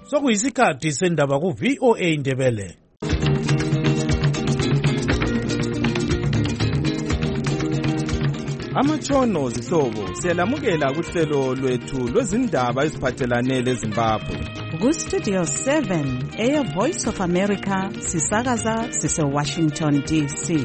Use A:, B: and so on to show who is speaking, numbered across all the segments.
A: Sokuyisikhathi sendaba ku-VOA Indebele.
B: Amatshono zihlobo siyalamukela kuhlelo lwethu lwezindaba eziphathelane leZimbabwe.
C: Ku-Studio 7 Air Voice of America sisakaza sise-Washington DC.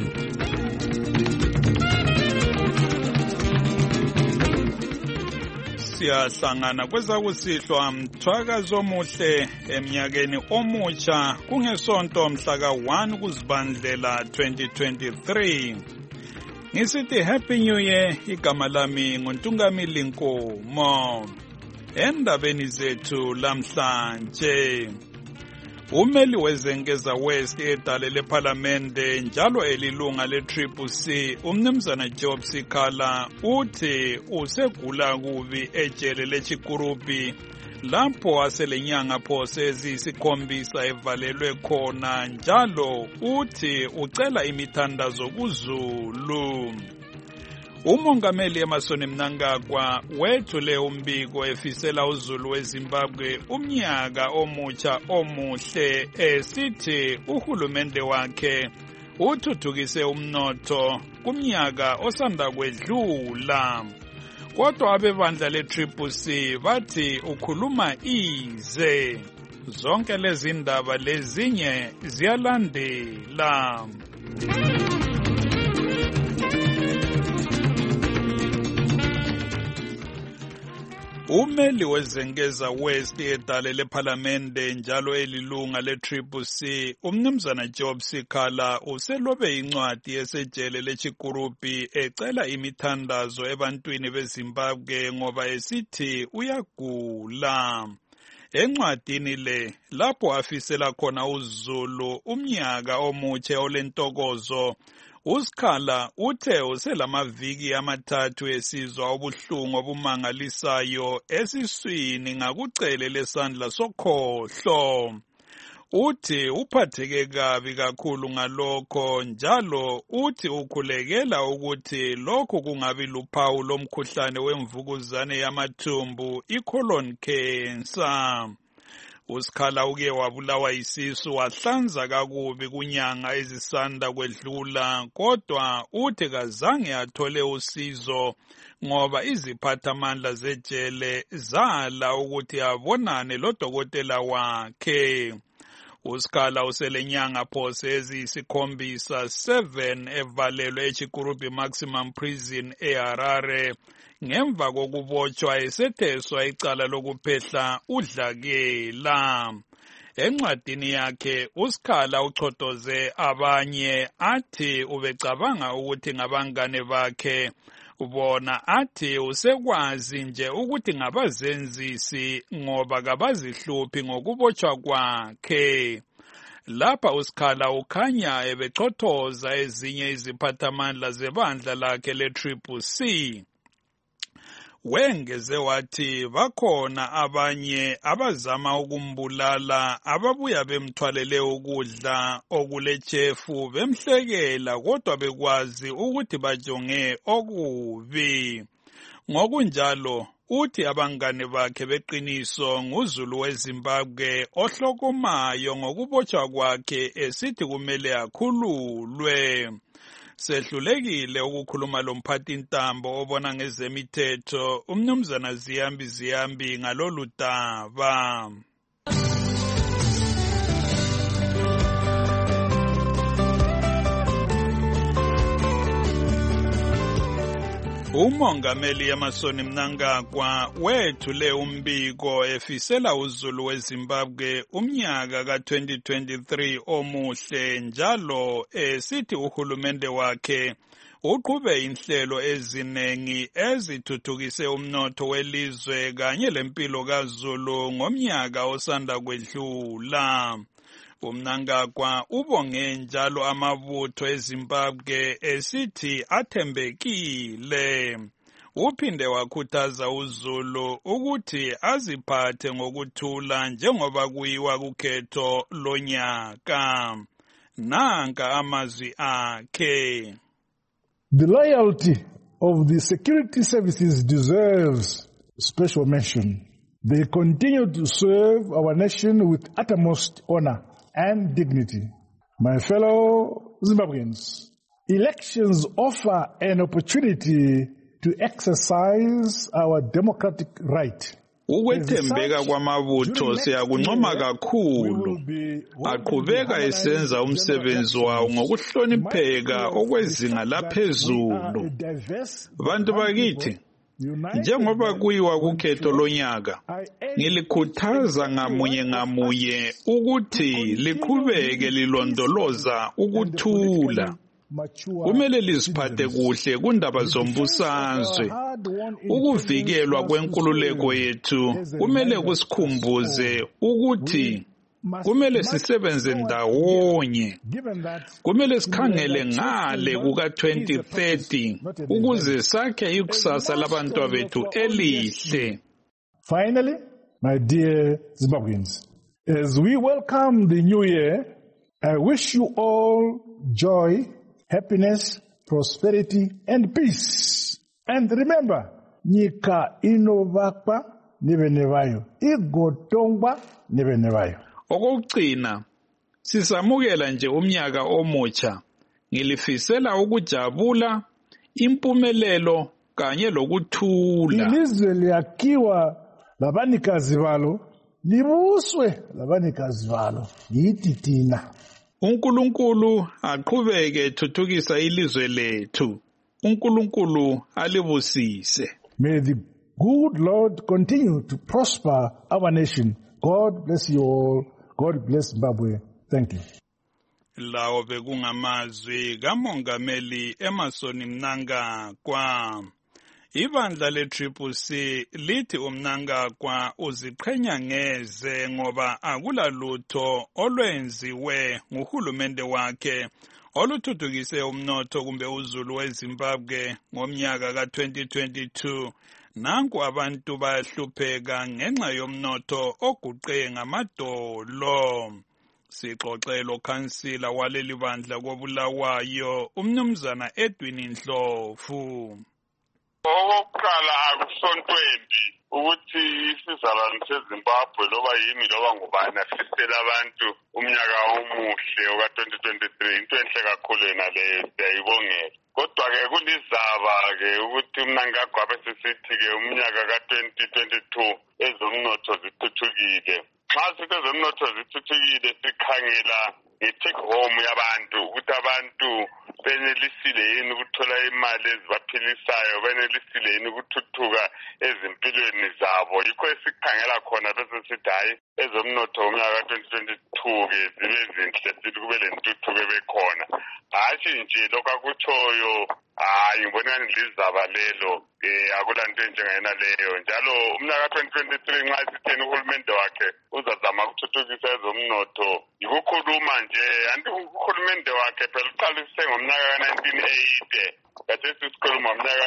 D: Siyahlangana kwezakusihlwa mthwakazo omuhle eminyakeni omutsha kungesonto mhla ka-1 kuZibandlela 2023. Ngisithi Happy New Year, igama lami nguNtungamili Nkomo. Endabeni zethu lamhlanje, umeli wezenkeza West edale lePhalamende njalo elilunga le-CCC umnumzana Job Sikhala uthi usegula kubi ejele leChikurupi lapho aselenyanga phose eziyisikhombisa evalelwe khona, njalo uthi ucela imithandazo kuZulu. Umongameli Emmerson Mnangagwa wethule umbiko efisela uZulu weZimbabwe umnyaka omutsha omuhle esithi uhulumende wakhe uthuthukise umnotho kumnyaka osanda kwedlula. Kodwa abebandla le-CCC bathi ukhuluma ize. Zonke lezi ndaba lezinye ziyalandela. Umeli wezenkeza West edale lePhalamende njalo elilunga le-CCC umnumzana Job Sikhala uselobe incwadi esejele leChikurupi ecela imithandazo ebantwini beZimbabwe ngoba esithi uyagula. Encwadini le lapho afisela khona uZulu umnyaka omutshe olentokozo, uSikhala uthe uselamaviki amathathu esizwa ubuhlungu obumangalisayo esiswini ngakucele lesandla sokhohlo. Uthi uphatheke kabi kakhulu ngalokho, njalo uthi ukhulekela ukuthi lokhu kungabi luphawu lomkhuhlane wemvukuzane yamathumbu, i-colon cancer. uSikhala uke wabulawa yisisu wahlanza kakubi kunyanga ezisanda kwedlula, kodwa uthi kazange athole usizo ngoba iziphathamandla zejele zala ukuthi abonane lodokotela wakhe. uSikhala uselenyanga phose eziyisikhombisa 7 evalelwe eChikurupi Maximum Prison eHarare ngemva kokubotshwa esetheswa icala lokuphehla udlakela. Encwadini yakhe uSikhala uchotoze abanye athi ubecabanga ukuthi ngabangane bakhe, bona athi usekwazi nje ukuthi ngabazenzisi ngoba kabazihluphi ngokubotshwa kwakhe. Lapha uSikhala ukhanya ebechothoza ezinye iziphathamandla zebandla lakhe le-CCC. Wengeze wathi bakhona abanye abazama ukumbulala ababuya bemthwalele ukudla okulechefu bemhlekela, kodwa bekwazi ukuthi bajonge okubi. Ngokunjalo uthi abangane bakhe beqiniso nguZulu weZimbabwe ohlokomayo ngokubotshwa kwakhe esithi kumele akhululwe. Sehlulekile ukukhuluma lomphathintambo obona ngezemithetho umnumzana Ziyambi ngalolu daba. Umongameli Emmerson Mnangagwa wethule umbiko efisela uZulu weZimbabwe umnyaka ka-2023 omuhle, njalo esithi uhulumende wakhe uqhube inhlelo ezinengi ezithuthukise umnotho welizwe kanye lempilo kaZulu ngomnyaka osanda kwedlula. uMnangagwa ubonge njalo amabutho eZimbabwe esithi athembekile. Uphinde wakhuthaza uZulu ukuthi aziphathe ngokuthula njengoba kuyiwa kukhetho lonyaka. Nanka amazwi akhe.
E: The loyalty of the security services deserves special mention. They continue to serve our nation with utmost honor and dignity. My fellow Zimbabweans, elections offer an opportunity to exercise our democratic right.
D: Ukwethembeka kwamabutho siyakuncoma kakhulu. Aqhubeka esenza umsebenzi wawo ngokuhlonipheka okwezinga laphezulu. Bantu bakithi, njengoba kuyiwa kukhetho lonyaka, ngilikhuthaza ngamunye ukuthi liqhubeke lilondoloza ukuthula. Kumele liziphathe kuhle kundaba zombusazwe. Ukuvikelwa kwenkululeko yethu kumele kusikhumbuze ukuthi kumele sisebenze ndawonye. Kumele sikhangele ngale kuka-2030 ukuze sakhe ikusasa labantwana bethu elihle.
E: Finally, my dear Zimbabweans, as we welcome the new year, I wish you all joy, happiness, prosperity, and peace. And remember, nyika inovakwa nevenevayo, igotongwa nevenevayo.
D: Okugcina, sisamukela nje umnyaka omutsha. Ngilifisela ukujabula, impumelelo kanye lokuthula.
E: Ilizwe liyakhiwa labanikazi balo, libuswe labanikazi balo, yithi thina.
D: uNkulunkulu aqhubeke ethuthukisa ilizwe lethu. uNkulunkulu alibusise.
E: May the good Lord continue to prosper our nation. God bless you all. God bless Zimbabwe. Thank you.
D: Lawo bekungamazwi kaMongameli Emmerson Mnangagwa. Ibandla le-CCC lithi uMnangagwa uziqhenya ngeze ngoba akulalutho olwenziwe nguhulumende wakhe oluthuthukise umnotho kumbe uzulu weZimbabwe ngomnyaka ka-2022. Nanku abantu bayahlupheka ngenxa yomnotho oguqe ngamadolo. Sixoxela ukhansila waleli bandla koBulawayo uMnumzana Edwin Ndlovu.
F: Okokuqala akusontweni ukuthi isizalwane seZimbabwe loba yimi loba ngubani afisela abantu umnyaka omuhle oka-2023 into enhle kakhulu yena leyo siyayibongela. Kodwa-ke kulizaba-ke ukuthi uMnangagwa besesithi-ke umnyaka ka-2022 ezomnotho zithuthukile. Xa sithi ezomnotho zithuthukile sikhangela nge-take home yabantu ukuthi abantu benelisile yini ukuthola imali ezibaphilisayo, benelisile yini ukuthuthuka ezimpilweni zabo. Yikho esikhangela khona bese sithi hayi ezomnotho umnyaka ka-2022-ke zibe zinhle sithi kube lentuthuko ebekhona. Hatshi nje lokho akutshoyo hayi ngibona ngani lizaba lelo akulanto enjengayena leyo. Njalo umnyaka ka-2023 nxa sitheni uhulumende wakhe uzazama ukuthuthukisa ezomnotho yikukhuluma nje. Anti uhulumende wakhe phela uqalise ngomnyaka ka-1980 kathesi sikhuluma ngomnyaka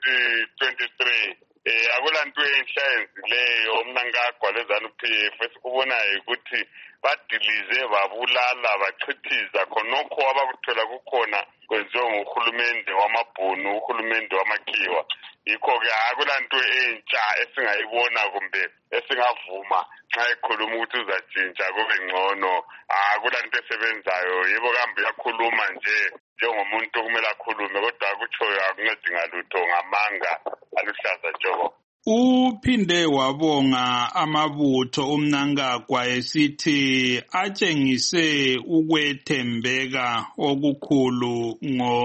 F: ka-2023. Akulanto enhle ayenzileyo uMnangagwa leZANU-PF. Esikubonayo ukuthi badilize babulala bachithiza khonokho abakuthola kukhona kwenziwa nguhulumende wamabhunu, uhulumende wamakhiwa. Yikho-ke akulanto entsha esingayibona kumbe esingavuma nxa ekhuluma ukuthi uzatshintsha kube ngcono. Akulanto esebenzayo. Yebo kambe uyakhuluma nje njengomuntu kumele akhulume kodwa akutshoyo akuncedi ngalutho ngamanga aluhlaza tshoko.
D: Uphinde wabonga amabutho uMnangagwa esithi atshengise ukwethembeka okukhulu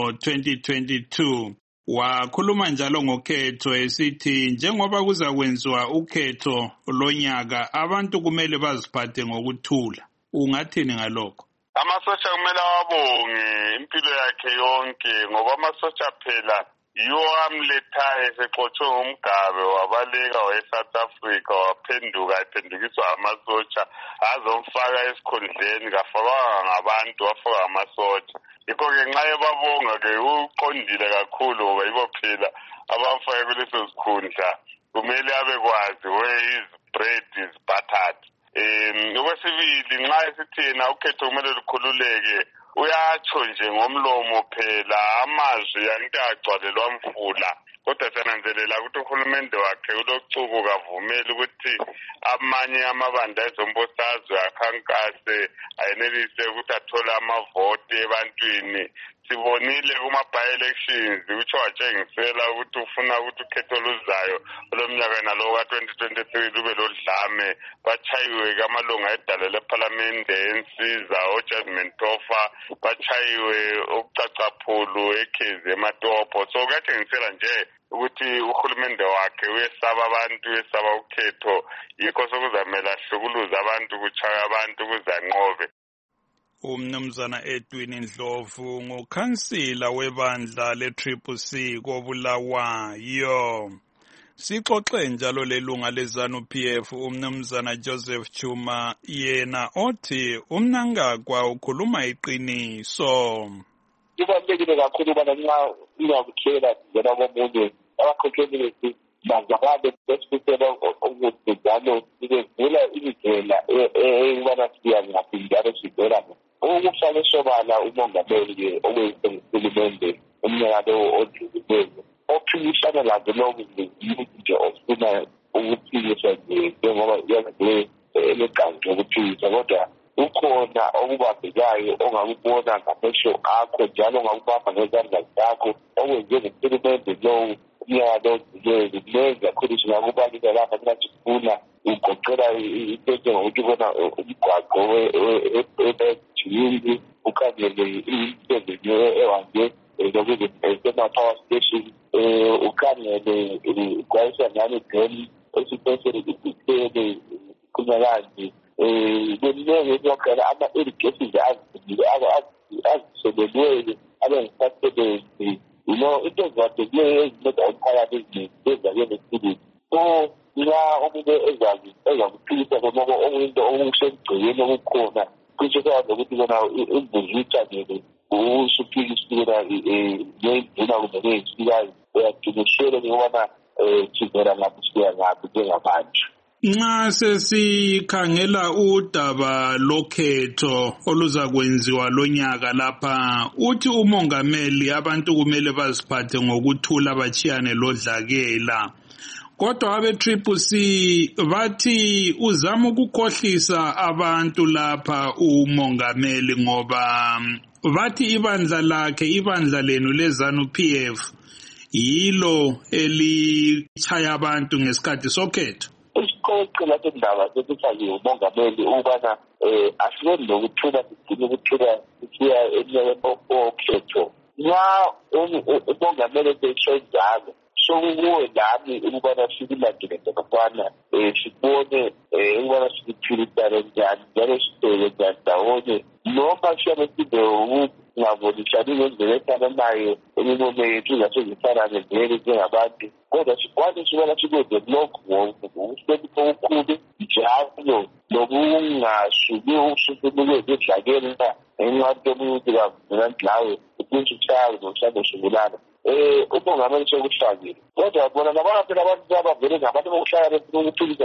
D: ngo-2022. Wakhuluma njalo ngokhetho esithi njengoba kuzakwenziwa ukhetho lonyaka abantu kumele baziphathe ngokuthula. Ungathini ngalokho?
F: Amasotsha kumele awabonge impilo yakhe yonke ngoba amasotsha phela yiwo amlethayo esexotshwe ngumgabe wabaleka waye-South Africa waphenduka ephendukiswa amasotsha azomfaka esikhundleni kafakwanga ngabantu wafaka amasotsha. Yikho-ke nxa ebabonga-ke uqondile kakhulu ngoba yibo phela abamfake kuleso sikhundla kumele abekwazi where his bread is buttered. Okwesibili nxa esithi yena ukhetho kumele lukhululeke uyatsho nje ngomlomo phela amazwi anti agcwalelwa mfula kodwa siyananzelela ukuthi uhulumende wakhe ulochuku kavumeli ukuthi amanye amabandla ezombusazwe akhankase ayenelise ukuthi athole amavoti ebantwini. Sibonile kuma-by-elections utsho watshengisela ukuthi ufuna ukuthi ukhetho oluzayo olomnyaka nalowo ka-2023 lube lodlame. Bachayiwe amalunga edale lephalamende ensiza oJasmine Tofa, bachayiwe okucacaphulu ekhezi eMatopo. So kuyatshengisela nje ukuthi uhulumende wakhe uyesaba abantu, uyesaba ukhetho, yikho sokuzamela hlukuluza abantu, kuchaya abantu ukuze anqobe.
D: Umnumzana Edwin Ndlovu ngukhansila webandla le-CCC koBulawayo. Sixoxe njalo lelunga leZANU-PF umnumzana Joseph Chuma, yena othi uMnangagwa ukhuluma iqiniso.
G: Kubalulekile kakhulu ubana nxa ingakuhlela njena komunye abakhokheli bethu bazakade besifisela ukuthi njalo sivula indlela eyibana siyangaphi njalo sivela ukufaka esobala umongameli okuyihulumende umnyaka lo odlulileyo ophikisana lazo lonke nje ofuna ukuphikisa nje njengoba yenziwe elegangi lokuphikisa, kodwa ukhona okubambekayo ongakubona ngamehlo akho njalo ongakubamba ngezandla zakho okwenziwe nguhulumende lowo umnyaka lo odlulileyo. Kunengi kakhulu singakubalisa lapha nxa sifuna ugoqela into ngokuthi ubona umgwaqo wejiyini ukhangele imisebenzi ehambye ema-power station, ukhangele ugwayisa ngani deni esipesele iphele kunyakanje. Kuningi ezokhela ama-irrigations azisolelweyo abengisasebenzi, into ezibadekileyo ezinceda umphakathi eziningi ezakele esibili. So nxa umuntu ezakuphikisa konoko okuyinto okusemgcekeni okukhona kusho kwazi ukuthi kona imbuzi uyitshangele usuphikisela neyinduna kumbe neyisikayo uyagcinisele ukubana sivela ngaphi siya ngaphi njengabantu.
D: Nxa sesikhangela udaba lokhetho oluzakwenziwa lonyaka lapha, uthi umongameli abantu kumele baziphathe ngokuthula bachiyane lodlakela. Kodwa abe-CCC bathi uzama ukukhohlisa abantu lapha umongameli ngoba bathi ibandla lakhe, ibandla lenu leZANU-PF yilo elichaya abantu ngesikhathi sokhetho.
G: Isiqoqela sendaba sesifakiwe umongameli ukubana asikeni nokuthula sigcine ukuthula sisiya emnyakeni okhetho. Nxa umongameli esesho njalo sokukuwe lami ukubana sikulandele ndabafana sibone ukubana sikuphilisane njani njalo sibheke njani ndawonye, noma siyabe singabonisani ngendlela efananayo imibono yethu zasezifanane vele njengabantu, kodwa sikwazi ukubana sikwenze lokhu ngokuhlonipha okukhulu njalo nokungasuki ususulukeze edlakela enqathi yomuntu kavumelani lawe ukuthi uchawe nomhlaba usungulana. Umongameli sokufakile, kodwa bona nabona phela abantu abavele ngabantu bokuhlala befuna ukuphikisa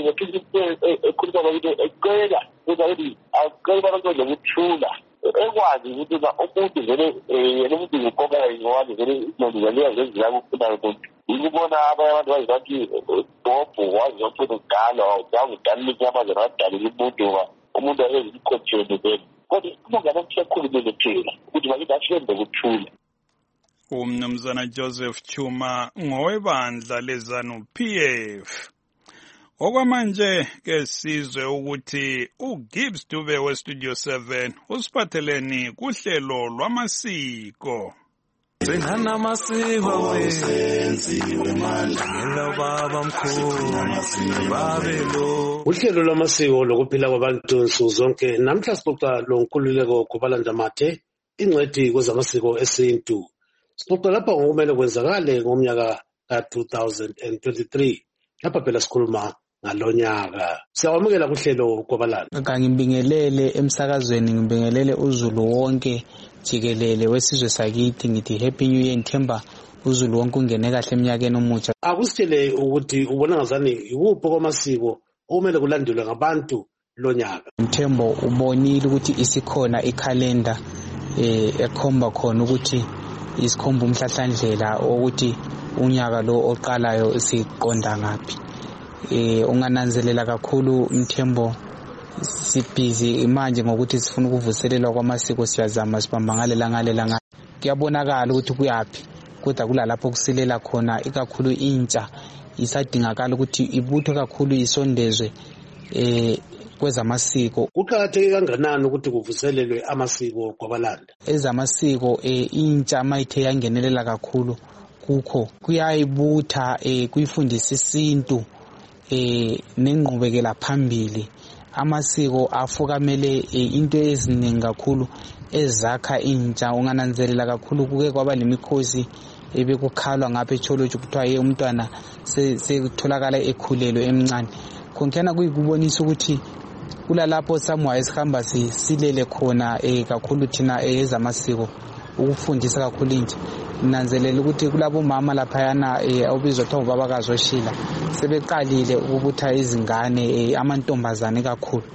G: ekhuluma ukuthi ecela ukuthi acela abantu lokuthula ekwazi ukuthi umuntu vele yena umuntu ngukokayo ngowani vele izinto zenzeka kufunayo umuntu. Yikubona abanye abantu bazibathi Bobho wazi ukuthi udala udala inyamazana wadalile umuntu ayezikhotsheni vele, kodwa umongameli sekhulumile phela ukuthi bakithi asilembe ukuthula.
D: Umnumzana Joseph Chuma ngowebandla leZANU-PF. Okwamanje ke sizwe ukuthi uGibbs Dube weStudio 7 usiphatheleni kuhlelo lwamasiko.
H: Sengana masiko wenziwe manje baba mkhulu babelo. Uhlelo lwamasiko lokuphila kwabantu nsuku zonke namhla sixoxa lonkululeko kubalanda mathe ingcwethi kwezamasiko esintu. Sixoxa lapha ngokumele kwenzakale ngomnyaka ka-2023 lapha phela sikhuluma ngalonyaka. Siyawamukela kuhlelo kwabalanda.
I: Ngibingelele emsakazweni, ngibingelele uzulu wonke jikelele wesizwe sakithi, ngithi happy new year. Ngithemba uzulu wonke ungene kahle eminyakeni omutsha.
H: Akusitshele ukuthi ubona ngazani ikuphi kwamasiko okumele kulandelwe ngabantu lonyaka.
I: Mthembo ubonile ukuthi isikhona ikhalenda ekhomba khona ukuthi isikhomba umhlahlandlela ukuthi unyaka lo oqalayo siqonda ngaphi. Ungananzelela kakhulu Mthembo, sibhizi manje ngokuthi sifuna ukuvuselelwa kwamasiko, siyazama sibamba ngalela kuyabonakala ukuthi kuyaphi, kodwa kulalapho kusilela khona ikakhulu intsha isadingakala ukuthi ibuthwe kakhulu isondezwe kwezamasiko.
H: Kuqakatheke kanganani ukuthi kuvuselelwe amasiko kwabalanda? Ezamasiko
I: intsha mayithe yangenelela kakhulu kukho kuyayibutha kuyifundisa isintu nenqubekela phambili. Amasiko afukamele into eziningi kakhulu ezakha intsha. Ungananzelela kakhulu kuke kwaba lemikhosi ebekukhalwa ngapha echoloji kuthiwa umntwana sekutholakala ekhulelwe emncane. Khonkena kuyikubonisa ukuthi kulalapho samwa esihamba silele khona kakhulu thina ezamasiko ukufundisa kakhulu intsha. Nanzelela ukuthi kulabo mama laphayana obizwa kuthiwa ubabakazi oshila sebeqalile ukubutha izingane amantombazane kakhulu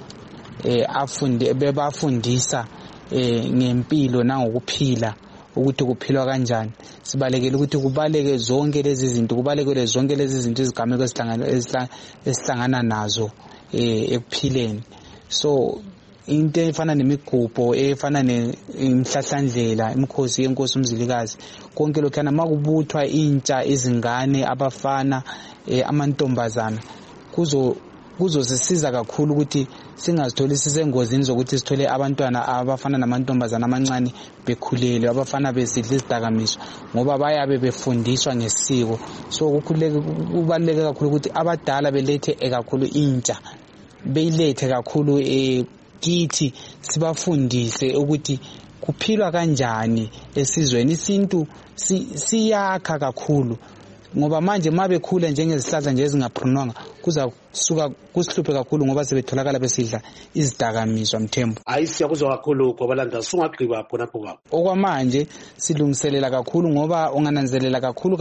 I: bebafundisa ngempilo nangokuphila ukuthi kuphilwa kanjani. Sibalekele ukuthi kubaleke zonke lezi zinto izigameko esihlangana nazo ekuphileni. So into efana nemigubho efana nemhlahlandlela, imikhosi yenkosi umzilikazi, konke lokho yana makubuthwa intsha, izingane, abafana, amantombazana kuzosisiza kakhulu ukuthi singazitholi sisengozini zokuthi sithole abantwana abafana namantombazana amancane bekhulelwe, abafana besidla izidakamizwa ngoba bayabe befundiswa ngesiko. So kubaluleke kakhulu ukuthi abadala belethe kakhulu intsha, beyilethe kakhulu kithi, sibafundise ukuthi kuphilwa kanjani esizweni. Isintu siyakha kakhulu ngoba manje mabekhula njengezihlahla nje ezingaphunwanga kuzakusuka kusihluphe kakhulu ngoba sebetholakala besidla izidakamizwa. Mthembo,
H: siyakuzwa kakhulu kwabalanda, sungagqiba khonapho baba.
I: Okwamanje silungiselela kakhulu ngoba ungananzelela kakhulu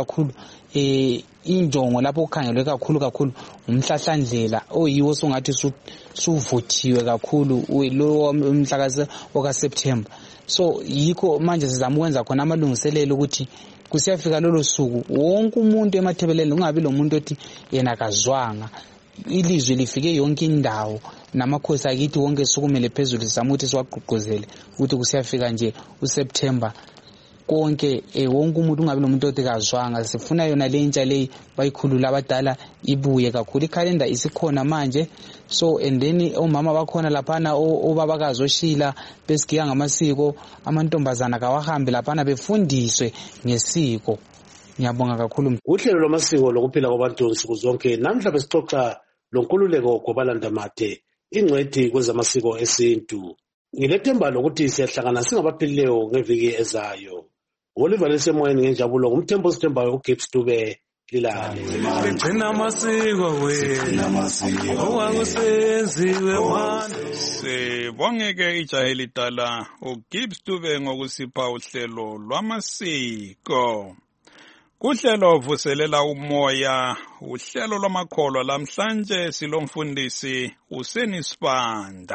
I: injongo lapho kukhangelwe kakhulu umhlahlandlela oyiwo songathi suvuthiwe kakhulu lo mhlaka okaSeptember. So yikho manje sizama ukwenza khona amalungiselelo ukuthi kusiyafika lolo suku wonke umuntu emathebeleni, ungabi lo muntu othi yena kazwanga. Ilizwe lifike yonke indawo namakhosi akithi wonke sukumele phezulu, sizama ukuthi siwagqugquzele ukuthi kusiyafika nje uSeptember konke wonke umuntu ungabi nomuntu othi kazwanga. Sifuna yona le intsha leyi bayikhulula abadala ibuye kakhulu. Ikhalenda isikhona manje, so and then omama bakhona laphana obabakazi oshila besigiya ngamasiko, amantombazana kawahambe laphana befundiswe ngesiko. Ngiyabonga kakhulu.
H: Uhlelo lwamasiko lokuphila kwabantu nsuku zonke namhla besixoxa lonkululeko kwabalanda made ingcwethi kwezamasiko esintu. Ngilethemba lokuthi siyahlangana singabaphilileyo ngeviki ezayo. Oliver lesemoyeni ngenjabulo ngumthembo sithembayo uGibbs Dube lilale.
J: Sigcina amasiko wena owakusenziwe manje.
D: Sibongeke ijaha elidala uGibbs Dube ngokusipha uhlelo lwamasiko. Kuhlelo vuselela umoya, uhlelo lwamakholwa lamhlanje silomfundisi uSenisibanda.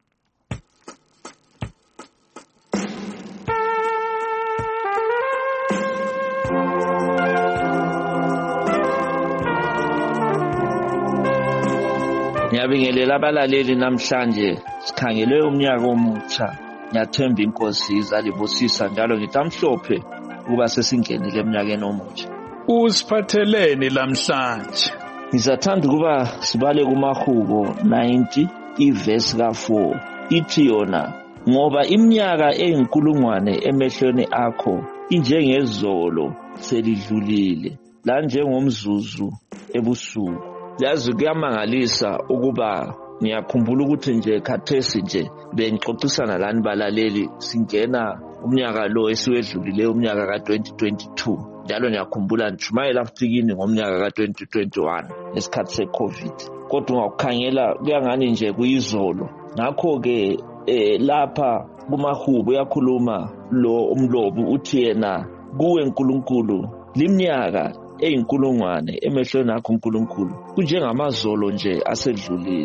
K: Ngiyabingelela abalaleli namhlanje sikhangele umnyaka omutsha. Ngiyathemba inkosi izalibusisa njalo ngitamhlophe ukuba sesingenile eminyakeni omutsha.
D: Usiphatheleni lamhlanje?
K: Ngizathanda ukuba sibale kumahubo 90 ivesi ka4 ithi yona, ngoba iminyaka eyinkulungwane emehlweni akho injengezolo selidlulile la njengomzuzu ebusuku. Yazi kuyamangalisa ukuba ngiyakhumbula ukuthi nje khathesi nje bengixoxisana lani balaleli singena umnyaka lo esiwedlulile umnyaka ka2022, njalo ngiyakhumbula ngishumayela futhi ngomnyaka ka2021 ngesikhathi seCovid. Kodwa ungakukhangela kuyangani nje kuyizolo. Ngakho ke lapha kumahubo uyakhuluma lo umlobi uthi yena kuwe uNkulunkulu liminyaka eyinkulungwane emehlweni akho uNkulunkulu kunjengamazolo nje asedlulile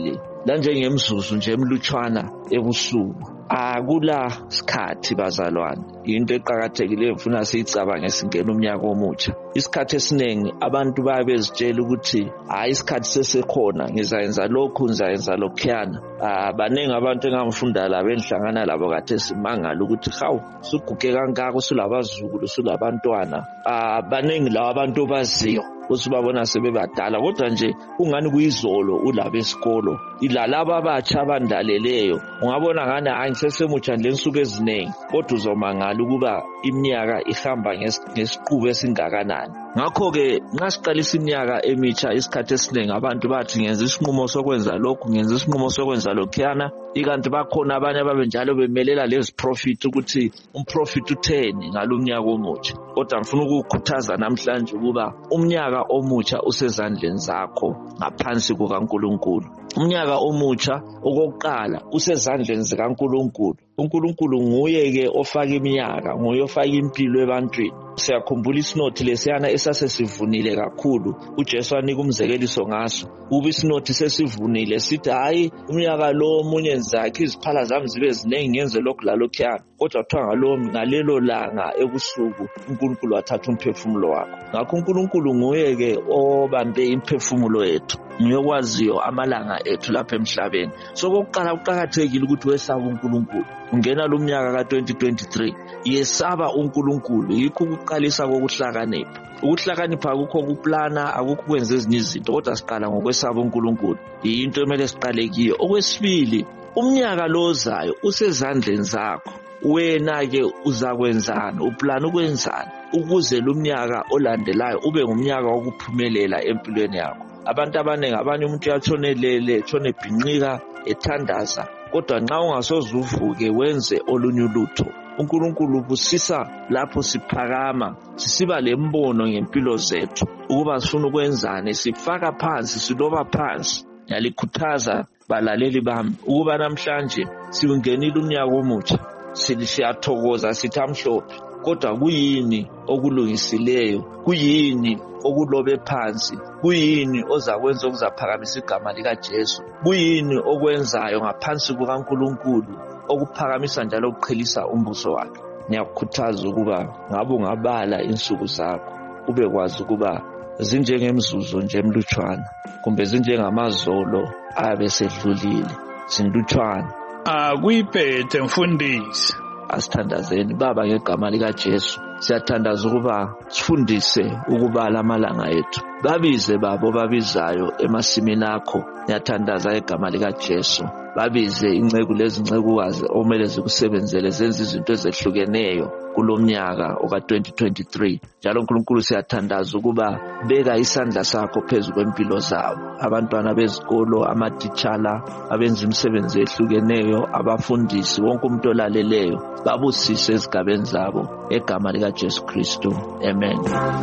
K: la njengemzuzu nje emlutshwana ebusuku. Akula sikhathi bazalwane, into eqhakathekileyo mfuna siyicabange singena umnyaka omutsha. Isikhathi esiningi abantu bayabezitshela ukuthi hayi isikhathi sesekhona, ngizayenza lokhu ngizayenza lokhuyana. Baningi abantu engamfunda labo enhlangana labo kade simangala ukuthi hawu suguge kangaka usulabazukulu usulabantwana. Baningi labo abantu baziyo usibabona sebebadala, kodwa nje ungani kuyizolo ulaba esikolo. Ilalaba abatsha abandaleleyo ungabona ngani angisesemutsha ngensuku eziningi, kodwa uzomangala ukuba iminyaka ihamba ngesiqubu esingakanani. Ngakho-ke nxa siqalisa iminyaka emitsha isikhathi esiningi abantu bathi ngenza isinqumo sokwenza lokhu ngenza isinqumo sokwenza lokhuyana, ikanti bakhona abanye ababenjalo bemelela lezi profit ukuthi umprofit utheni ngalo mnyaka omutsha. Kodwa ngifuna ukukhuthaza namhlanje ukuba umnyaka omutsha usezandleni zakho ngaphansi kukaNkulunkulu. Umnyaka omutsha okokuqala usezandleni zikaNkulunkulu. uNkulunkulu nguye-ke ofaka iminyaka, nguye ofaka impilo ebantwini. Siyakhumbula isinothi lesiyana esasesivunile kakhulu, uJesu anika umzekeliso ngaso. Ube isinothi sesivunile sithi hayi umnyaka lo omunye nzakhe iziphala zami zibe ziningi ngenze lokhu lalokhuyana, kodwa kuthiwa ngalelo langa ebusuku uNkulunkulu wathatha umphefumulo wakho. Ngakho uNkulunkulu nguye-ke obambe imphefumulo yethu, ngiyokwaziyo amalanga ethu lapha emhlabeni. So kokuqala kuqakathekile ukuthi wesabe uNkulunkulu. Ungena lo mnyaka ka-2023 yesaba uNkulunkulu, yikho ukuqalisa kokuhlakanipha. Ukuhlakanipha akukho kuplana, akukho kwenza ezinye izinto, kodwa siqala ngokwesaba uNkulunkulu. Yinto emele siqale kiyo. Okwesibili, umnyaka lo ozayo usezandleni zakho. Wena-ke uzakwenzani, uplana ukwenzani ukuze lo mnyaka olandelayo ube ngumnyaka wokuphumelela empilweni yakho. Abantu abaningi, abanye umuntu uyatshonelele, etshone ebhinqika, ethandaza, kodwa nxa ungasoze uvuke wenze olunye ulutho, uNkulunkulu ubusisa lapho siphakama, sisiba lembono ngempilo zethu ukuba sifuna ukwenzani, sifaka phansi, siloba phansi. Ngiyalikhuthaza balaleli bami ukuba namhlanje siwungenile umnyaka omutsha, siyathokoza sithi amhlophe, kodwa kuyini okulungisileyo, kuyini okulobe phansi, kuyini ozakwenza okuzaphakamisa igama likaJesu, kuyini okwenzayo ngaphansi kukaNkulunkulu okuphakamisa njalo ukuqhelisa umbuso wakhe. Ngiyakukhuthaza ukuba ngabe ungabala insuku zakho ube kwazi ukuba zinjengemzuzu nje emlutshwana, kumbe zinjengamazolo abesedlulile, zinlutshwana.
D: Akuyiphethe mfundisi.
K: Asithandazeni Baba ngegama likaJesu. Siyathandaza ukuba sifundise ukubala amalanga ethu. Babize babo babizayo emasimini akho. Ngiyathandaza ngegama likaJesu. Babize inceku lezincekukazi omele zikusebenzele zenze izinto ezehlukeneyo kulomnyaka oka-2023. Njalo uNkulunkulu siyathandaza ukuba beka isandla sakho phezu kwempilo zabo. Abantwana bezikolo, amatitshala, abenza imisebenzi ehlukeneyo, abafundisi, wonke umuntu olaleleyo, babusise ezigabeni zabo egama likaJesu Kristu. Amen.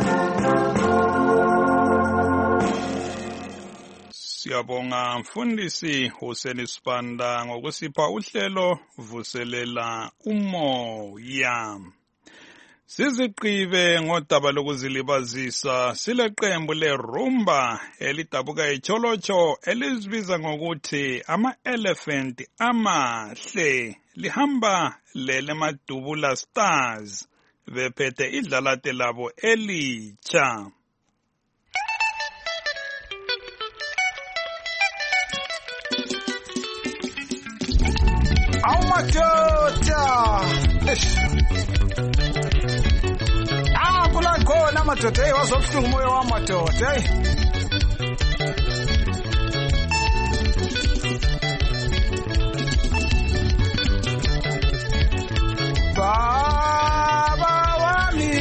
D: Siyabonga mfundisi Hussein Sibanda ngokusipha uhlelo vuselela umoya. Siziqibe ngodaba lokuzilibazisa sileqembu leRumba elidabuka eCholocho elizibiza ngokuthi ama-elephant amahle, lihamba leleMadubula Stars bephethe idlalate labo elitsha.
L: Amadoda kula khona amadoda wazobuhlungu umoya wamadoda baba wami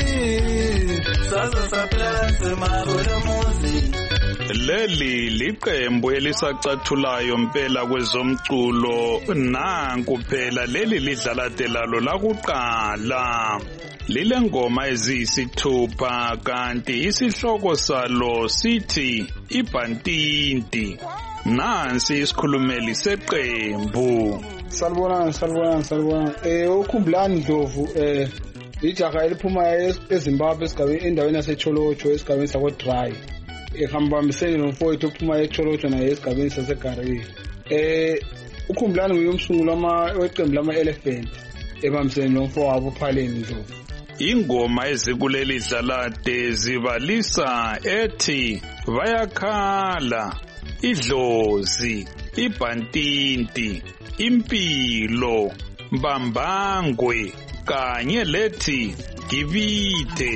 J: sasa saplase mabona muzi.
D: Leli liqembu elisacathulayo mpela kwezomculo. Nanku phela leli lidlalate lalo lakuqala. Lile ngoma eziyisithupha kanti isihloko salo sithi Ibhantinti. Nansi isikhulumeli seqembu.
M: Salibona. Ukhumbulani Ndlovu ijaha eliphuma eZimbabwe endaweni yaseCholocho esigabeni sakwa-Dry. Ehambambisene nomfowethu ophuma eCholocho naye esigabeni saseGaree. uKhumbulani nguyomsunguli weqembu lama-Elephant ebambisene nomfowabo uPhaleni Ndlovu.
D: Ingoma ezikuleli dlalade zibalisa ethi bayakhala, idlozi, ibhantinti, impilo, mbambangwe kanye lethi gibite.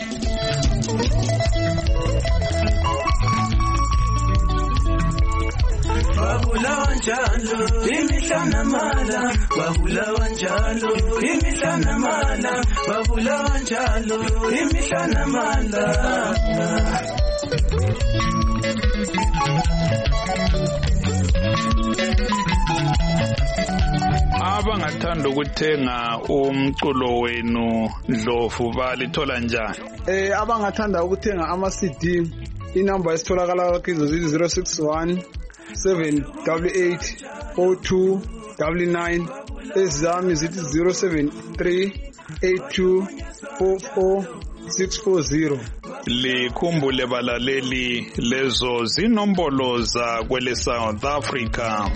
J: Babulawa njalo imihla namala, babulawa njalo imihla namala, babulawa njalo imihla namala.
D: Abangathanda ukuthenga umculo wenu Ndlovu balithola njani?
M: Abangathanda ukuthenga ama-CD, inamba esitholakala kizo 061 788 0299, ezami zithi 073 8244 640.
D: Likhumbule balaleli, lezo zinombolo za kwele South Africa.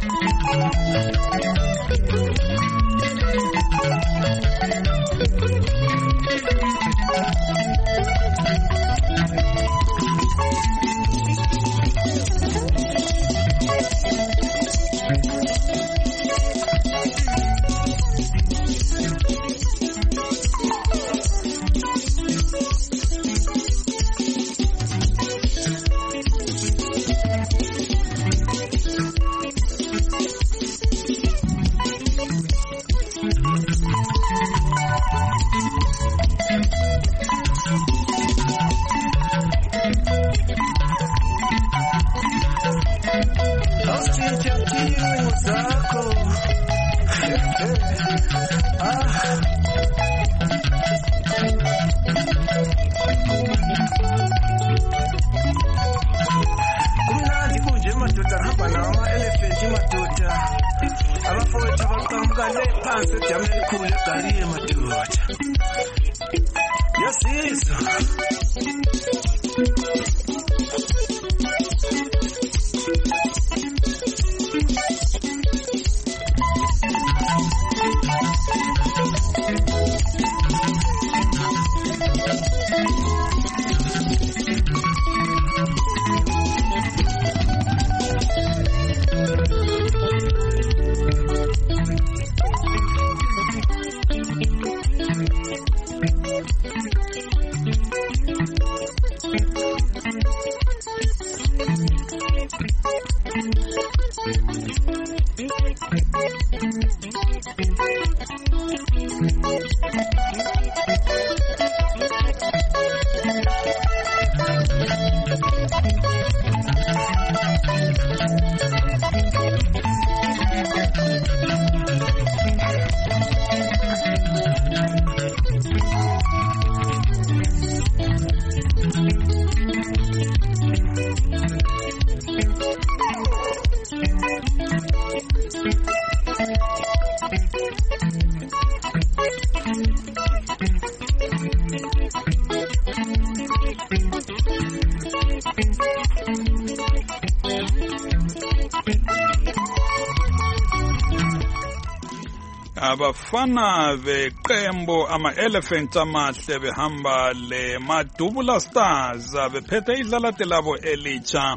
D: Abafana beqembu ama-Elephant amahle behamba le Madubula Stars bephethe idlalate labo elitsha,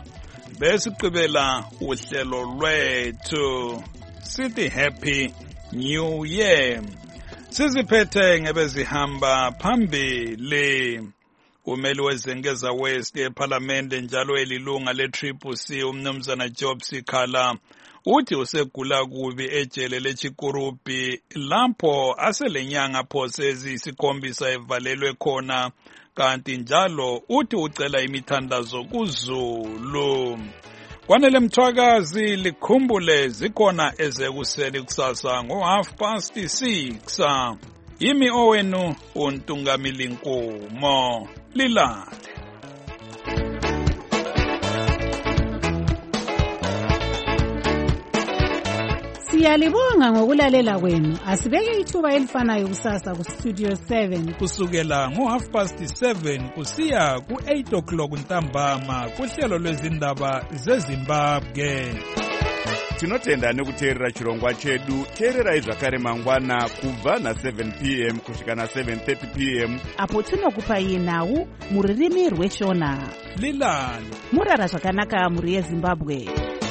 D: besiqibela uhlelo lwethu sithi Happy New Year. Siziphethe ngebezihamba phambili. Umeli wezengeza West eParliament njalo elilunga le-CCC umnumzana Job Sikhala uthi usegula kubi ejele leChikurupi lapho aselenyanga phose ezisikhombisa evalelwe khona, kanti njalo uthi ucela imithandazo kuZulu. Kwanele Mthwakazi likhumbule zikhona ezekuseni kusasa ngo6:30. Yimi owenu uNtungamili Nkumo, lilale.
N: Siyalibonga ngokulalela kwenu. Asibeke ithuba elifanayo kusasa ku Studio 7
A: kusukela ngo7:30 kusiya ku8 o'clock ntambama kuhlelo lwezindaba zeZimbabwe.
O: tinotenda nekuteerera chirongwa chedu. teererai zvakare mangwana kubva na7 p.m. kusvika na7:30 p.m.
C: apo tinokupai nhau muririmi rweshona.
A: lilani
C: murara zvakanaka muri yezimbabwe.